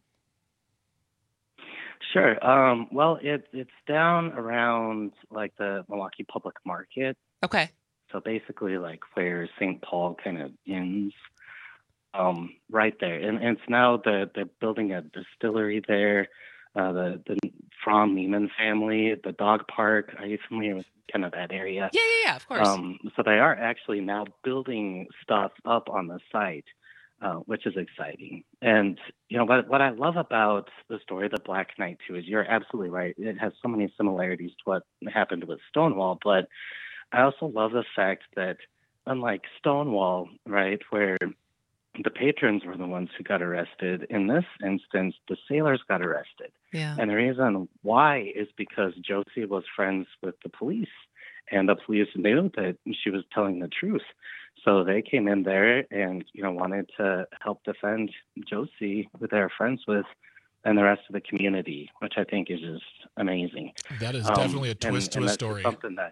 Sure. Well, it's down around like the Milwaukee Public Market. Okay. So basically, like where St. Paul kind of ends, right there. And it's now they're building a distillery there. The Fromm Neiman family, the dog park. Are you familiar with kind of that area? Yeah, of course. So they are actually now building stuff up on the site, which is exciting. And, what I love about the story of the Black Knight, too, is you're absolutely right. It has so many similarities to what happened with Stonewall. But I also love the fact that, unlike Stonewall, right, where the patrons were the ones who got arrested, in this instance, the sailors got arrested. Yeah. And the reason why is because Josie was friends with the police, and the police knew that she was telling the truth. So they came in there and, wanted to help defend Josie, who they're friends with, and the rest of the community, which I think is just amazing. That is definitely a twist to a story. Something that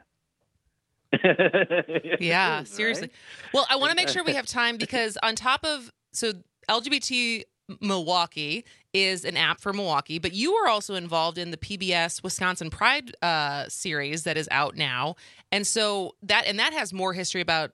yeah, seriously. Right? Well, I want to make sure we have time because on top of, LGBT Milwaukee is an app for Milwaukee, but you are also involved in the PBS Wisconsin Pride series that is out now. And so that has more history about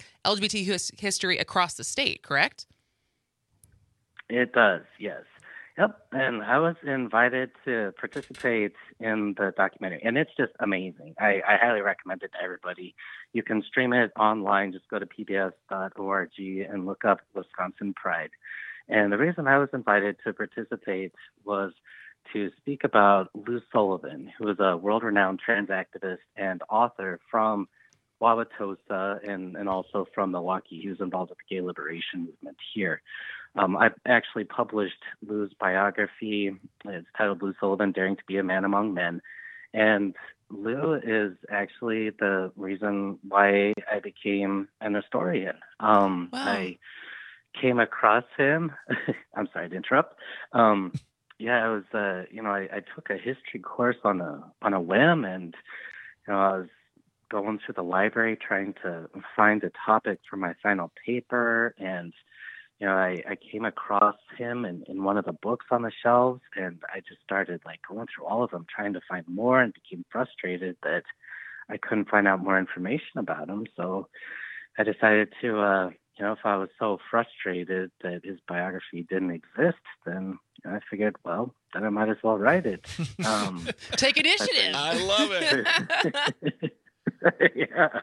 LGBT history across the state, correct? It does, yes. Yep, and I was invited to participate in the documentary, and it's just amazing. I highly recommend it to everybody. You can stream it online. Just go to pbs.org and look up Wisconsin Pride. And the reason I was invited to participate was to speak about Lou Sullivan, who is a world-renowned trans activist and author from Wauwatosa and also from Milwaukee. He was involved with the gay liberation movement here. I've actually published Lou's biography. It's titled Lou Sullivan, Daring to be a Man Among Men. And Lou is actually the reason why I became an historian. Wow. I came across him. I'm sorry to interrupt. Yeah, I was, I took a history course on a whim, and I was going through the library trying to find a topic for my final paper, and I came across him in one of the books on the shelves, and I just started going through all of them, trying to find more, and became frustrated that I couldn't find out more information about him. So I decided to, if I was so frustrated that his biography didn't exist, then I figured, well, then I might as well write it. Take initiative. I love it. Yeah.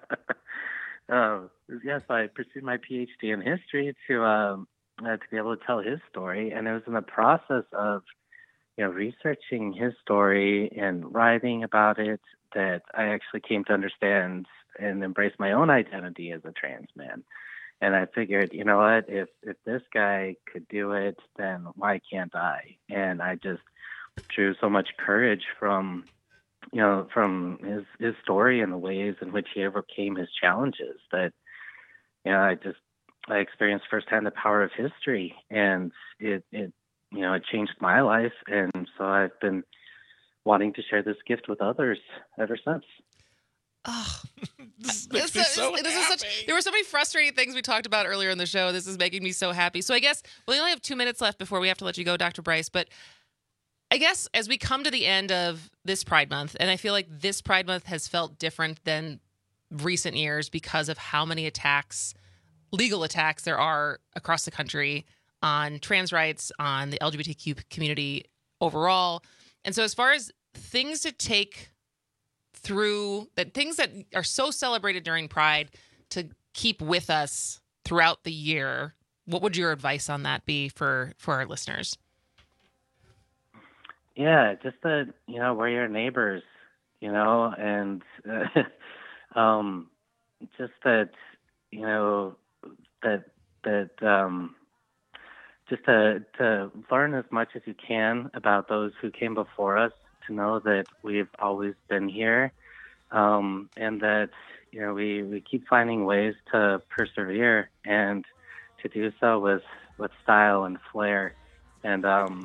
Yes, I pursued my PhD in history to be able to tell his story, and it was in the process of researching his story and writing about it that I actually came to understand and embrace my own identity as a trans man. And I figured, you know what, if this guy could do it, then why can't I? And I just drew so much courage from his story and the ways in which he overcame his challenges that, I experienced firsthand the power of history, and it changed my life. And so I've been wanting to share this gift with others ever since. Oh, this makes me so happy. There were so many frustrating things we talked about earlier in the show. This is making me so happy. So I guess we only have 2 minutes left before we have to let you go, Dr. Bryce. But I guess as we come to the end of this Pride Month, and I feel like this Pride Month has felt different than recent years because of how many attacks, legal attacks there are across the country on trans rights, on the LGBTQ community overall. And so as far as things to take through, that things that are so celebrated during Pride to keep with us throughout the year, what would your advice on that be for our listeners? Yeah, just that, we're your neighbors, and just that, just to learn as much as you can about those who came before us, to know that we've always been here, and that, we keep finding ways to persevere and to do so with style and flair, and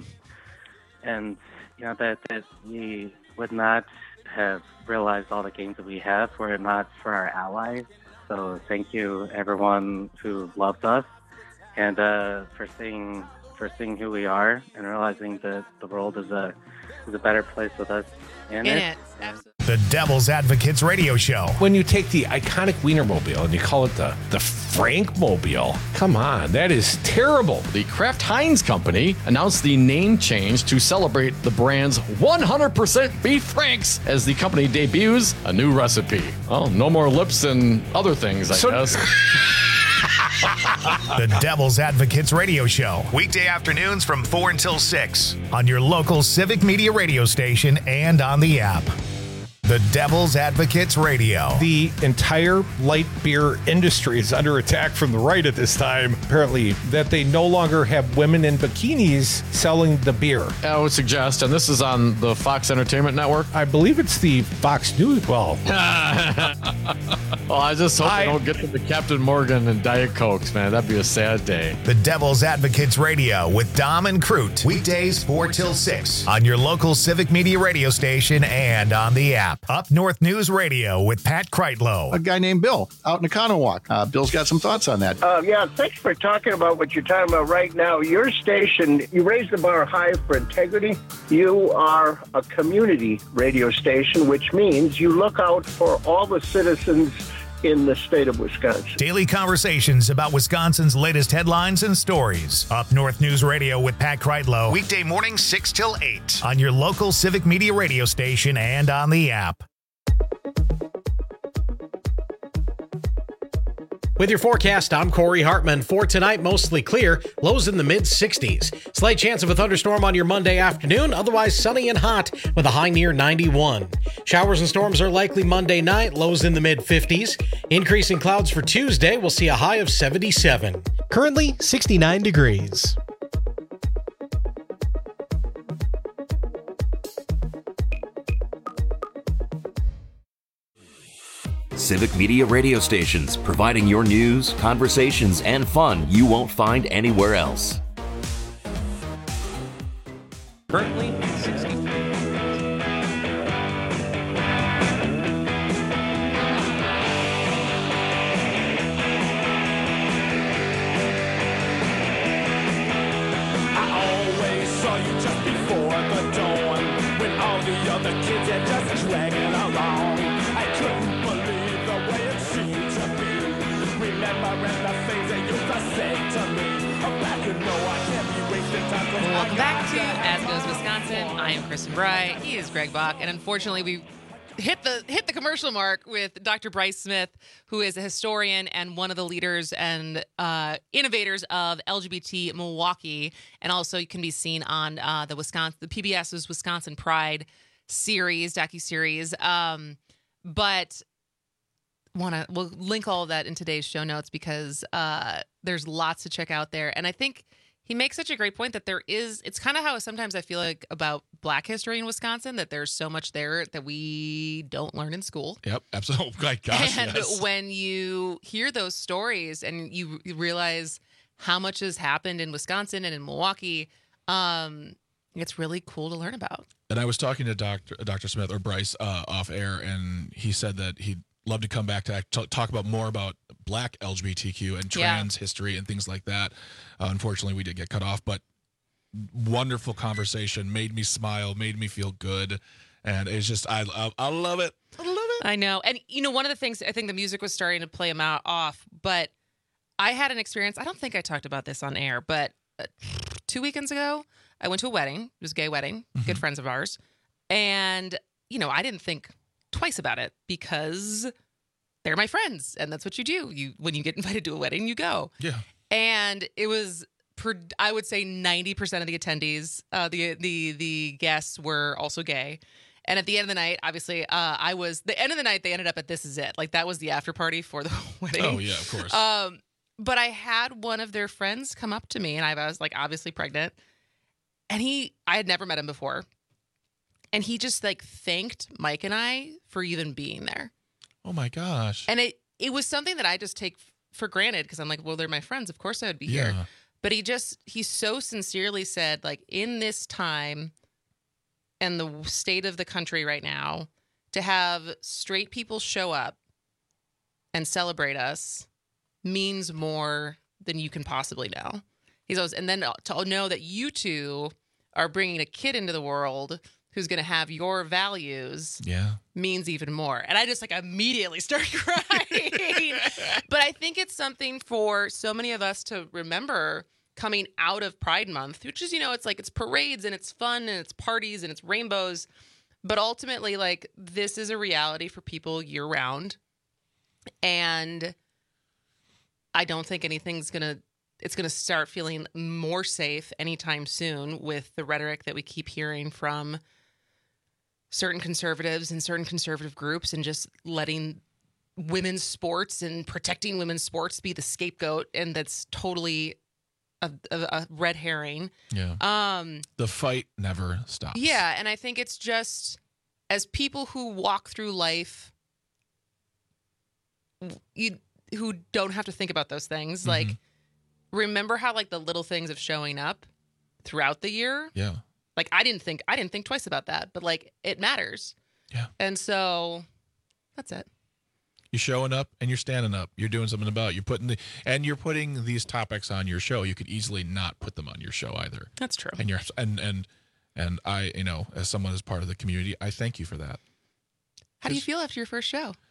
that we would not have realized all the gains that we have were it not for our allies. So thank you, everyone who loves us, and for seeing who we are and realizing that the world is a better place with us in it. Absolutely. The Devil's Advocates Radio Show. When you take the iconic Wienermobile and you call it the Frankmobile, come on, that is terrible. The Kraft Heinz Company announced the name change to celebrate the brand's 100% beef franks as the company debuts a new recipe. Well, no more lips and other things, I guess. The Devil's Advocates Radio Show. Weekday afternoons from 4 until 6 on your local Civic Media radio station and on the app. The Devil's Advocates Radio. The entire light beer industry is under attack from the right at this time. Apparently, that they no longer have women in bikinis selling the beer. I would suggest, and this is on the Fox Entertainment Network. I believe it's the Fox News. Well, well, I just hope they don't get to the Captain Morgan and Diet Cokes, man. That'd be a sad day. The Devil's Advocates Radio with Dom and Crute. Weekdays 4 till 6 on your local Civic Media radio station and on the app. Up North News Radio with Pat Kreitlow. A guy named Bill out in Economowoc. Bill's got some thoughts on that. Yeah, thanks for talking about what you're talking about right now. Your station, you raise the bar high for integrity. You are a community radio station, which means you look out for all the citizens in the state of Wisconsin. Daily conversations about Wisconsin's latest headlines and stories. Up North News Radio with Pat Kreitlow. Weekday mornings 6 till 8 on your local Civic Media radio station and on the app. With your forecast, I'm Corey Hartman. For tonight, mostly clear, lows in the mid-60s. Slight chance of a thunderstorm on your Monday afternoon, otherwise sunny and hot with a high near 91. Showers and storms are likely Monday night, lows in the mid-50s. Increasing clouds for Tuesday, we'll see a high of 77. Currently 69 degrees. Civic Media radio stations, providing your news, conversations, and fun you won't find anywhere else. Currently 63. I always saw you just before the dawn, when all the other kids had just dragging along. I couldn't believe the way it seemed to be, remembering the things that used to say to me. Back and no, I can't be wasting time. Welcome back to As Goes Wisconsin. I am Kristen Bry. He is Greg Bach, and unfortunately, we hit the commercial mark with Dr. Bryce Smith, who is a historian and one of the leaders and innovators of LGBT Milwaukee, and also can be seen on the PBS's Wisconsin Pride series, docuseries. But we'll link all of that in today's show notes because there's lots to check out there, and I think he makes such a great point that it's kind of how sometimes I feel like about Black history in Wisconsin, that there's so much there that we don't learn in school. Yep, absolutely. My gosh, and yes. when you hear those stories and you realize how much has happened in Wisconsin and in Milwaukee, it's really cool to learn about. And I was talking to Dr. Smith or Bryce off air, and he said that he'd love to come back to talk about more about Black LGBTQ and trans history and things like that. Unfortunately, we did get cut off, but wonderful conversation, made me smile, made me feel good, and it's just I love it. I love it. I know, and one of the things I think the music was starting to play them off, but I had an experience. I don't think I talked about this on air, but 2 weekends ago, I went to a wedding. It was a gay wedding, good friends of ours, and I didn't think twice about it because they're my friends, and that's what you do. When you get invited to a wedding, you go. Yeah. And it was, I would say 90% of the attendees, the guests were also gay. And at the end of the night, obviously, the end of the night, they ended up at This Is It. Like, that was the after party for the wedding. Oh, yeah, of course. But I had one of their friends come up to me, and I was, like, obviously pregnant. And I had never met him before. And he just, like, thanked Mike and I for even being there. Oh, my gosh. And it was something that I just take for granted because I'm like, well, they're my friends. Of course I would be here. But he so sincerely said, like, in this time and the state of the country right now, to have straight people show up and celebrate us means more than you can possibly know. He goes, and then to know that you two are bringing a kid into the world who's going to have your values means even more. And I just immediately started crying. But I think it's something for so many of us to remember coming out of Pride Month, which is, it's parades and it's fun and it's parties and it's rainbows. But ultimately, this is a reality for people year round. And I don't think it's going to start feeling more safe anytime soon with the rhetoric that we keep hearing from certain conservatives and certain conservative groups, and just letting women's sports and protecting women's sports be the scapegoat. And that's totally a red herring. Yeah. The fight never stops. Yeah. And I think it's just, as people who walk through life, who don't have to think about those things, remember how the little things of showing up throughout the year. Yeah. I didn't think twice about that, but it matters. Yeah. And so that's it. You're showing up and you're standing up. You're doing something about it. You're putting these topics on your show. You could easily not put them on your show either. That's true. And and I, as someone as part of the community, I thank you for that. How do you feel after your first show?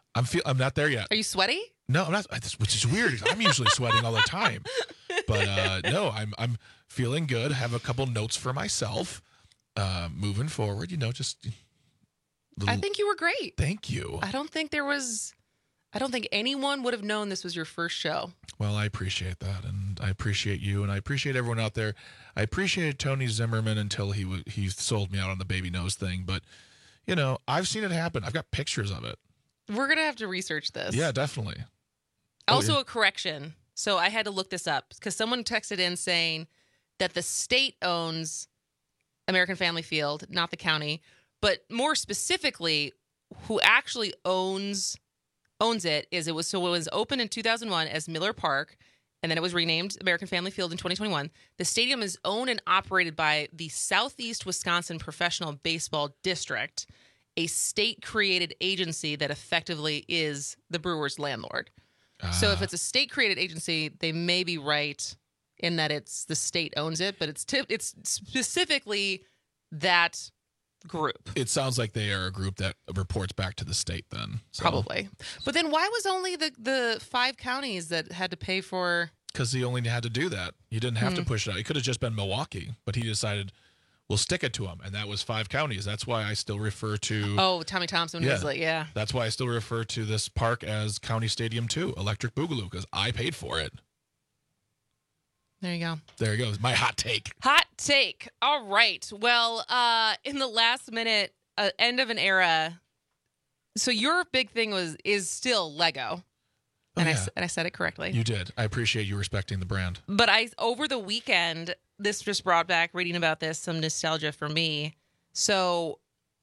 I'm not there yet. Are you sweaty? No, I'm not. Which is weird. I'm usually sweating all the time, but no, I'm feeling good. Have a couple notes for myself. Moving forward, just. I think you were great. Thank you. I don't think anyone would have known this was your first show. Well, I appreciate that, and I appreciate you, and I appreciate everyone out there. I appreciated Tony Zimmerman until he sold me out on the baby nose thing, but I've seen it happen. I've got pictures of it. We're gonna have to research this. Yeah, definitely. Also, a correction. So I had to look this up because someone texted in saying that the state owns American Family Field, not the county, but more specifically, who actually owns it was opened in 2001 as Miller Park, and then it was renamed American Family Field in 2021. The stadium is owned and operated by the Southeast Wisconsin Professional Baseball District, a state-created agency that effectively is the Brewers' landlord. So if it's a state-created agency, they may be right in that it's the state owns it, but it's specifically that group. It sounds like they are a group that reports back to the state then. So. Probably. But then why was only the 5 counties that had to pay for... Because he only had to do that. He didn't have to push it out. It could have just been Milwaukee, but he decided... We'll stick it to him, and that was 5 counties. That's why I still refer to... Oh, Tommy Thompson was like, yeah. That's why I still refer to this park as County Stadium 2, Electric Boogaloo, because I paid for it. There you go. There you go. My hot take. Hot take. All right. Well, in the last minute, end of an era. So your big thing is still Lego. And I said it correctly. You did. I appreciate you respecting the brand. But over the weekend, this just brought back, reading about this, some nostalgia for me. So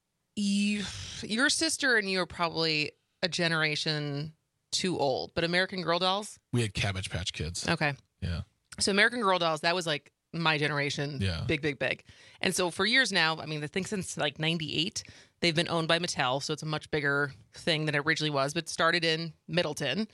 your sister and you are probably a generation too old, but American Girl dolls? We had Cabbage Patch Kids. Okay. Yeah. So American Girl dolls, that was like my generation. Yeah. Big, big, big. And so for years now, I mean, I think since like 98, they've been owned by Mattel. So it's a much bigger thing than it originally was, but it started in Middleton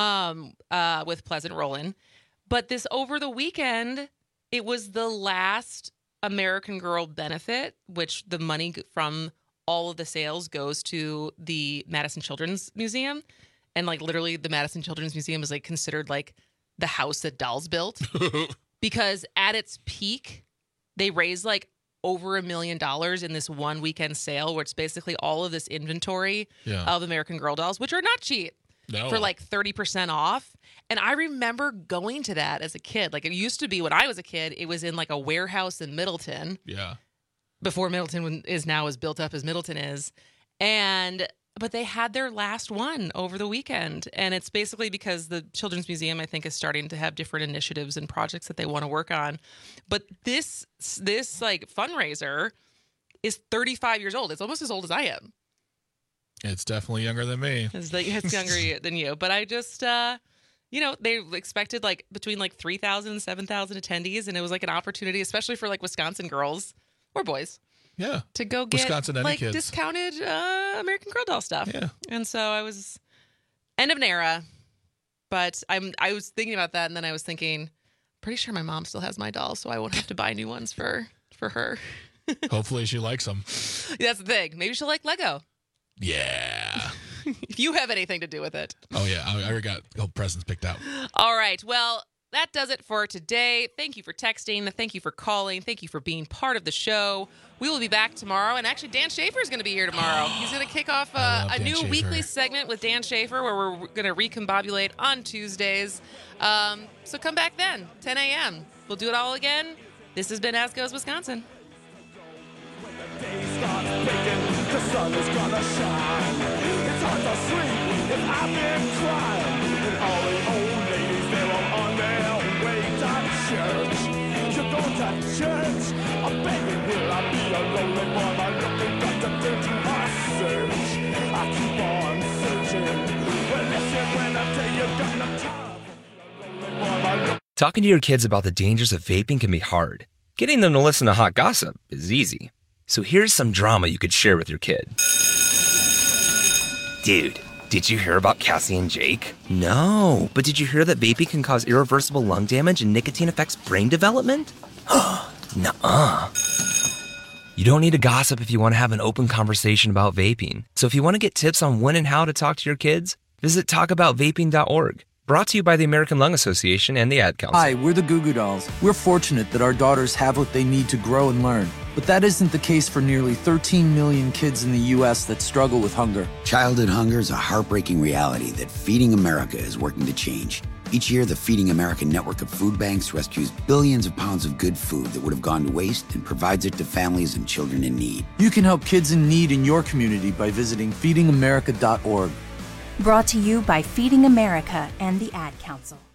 with Pleasant Rollin. But this over the weekend, it was the last American Girl benefit, which the money from all of the sales goes to the Madison Children's Museum. And like literally the Madison Children's Museum is like considered like the house that dolls built. Because at its peak, they raised like over $1 million in this one weekend sale, where it's basically all of this inventory of American Girl dolls, which are not cheap, for like 30% off. And I remember going to that as a kid. Like it used to be when I was a kid, it was in like a warehouse in Middleton. Yeah. Before Middleton is now as built up as Middleton is. But they had their last one over the weekend. And it's basically because the Children's Museum, I think, is starting to have different initiatives and projects that they want to work on. But this like fundraiser is 35 years old. It's almost as old as I am. It's definitely younger than me. It's younger than you. But I just, they expected like between like 3,000 and 7,000 attendees. And it was like an opportunity, especially for like Wisconsin girls or boys. Yeah. To go get Wisconsin like kids. Discounted American Girl doll stuff. Yeah. And so I was end of an era, but I was thinking about that, and then I was thinking, pretty sure my mom still has my dolls, so I won't have to buy new ones for her. Hopefully she likes them. That's the thing. Maybe she'll like Lego. Yeah. If you have anything to do with it. Oh yeah, I already got presents picked out. All right. Well, that does it for today. Thank you for texting. Thank you for calling. Thank you for being part of the show. We will be back tomorrow. And actually, Dan Schaefer is going to be here tomorrow. He's going to kick off a new weekly segment with Dan Schaefer where we're going to recombobulate on Tuesdays. So come back then, 10 a.m. We'll do it all again. This has been As Goes Wisconsin. The sun is gonna shine. It's hard to sleep if I've been crying. And all the old ladies, they're all on their way to church. You're going to church? Oh, baby, will I be a lonely boy? My looking got to dirty my search. I keep on searching. Well, listen when I tell you, got no time for a lonely boy. Talking to your kids about the dangers of vaping can be hard. Getting them to listen to hot gossip is easy. So here's some drama you could share with your kid. Dude, did you hear about Cassie and Jake? No, but did you hear that vaping can cause irreversible lung damage and nicotine affects brain development? Nuh-uh. You don't need to gossip if you want to have an open conversation about vaping. So if you want to get tips on when and how to talk to your kids, visit talkaboutvaping.org. Brought to you by the American Lung Association and the Ad Council. Hi, we're the Goo Goo Dolls. We're fortunate that our daughters have what they need to grow and learn. But that isn't the case for nearly 13 million kids in the U.S. that struggle with hunger. Childhood hunger is a heartbreaking reality that Feeding America is working to change. Each year, the Feeding America network of food banks rescues billions of pounds of good food that would have gone to waste and provides it to families and children in need. You can help kids in need in your community by visiting feedingamerica.org. Brought to you by Feeding America and the Ad Council.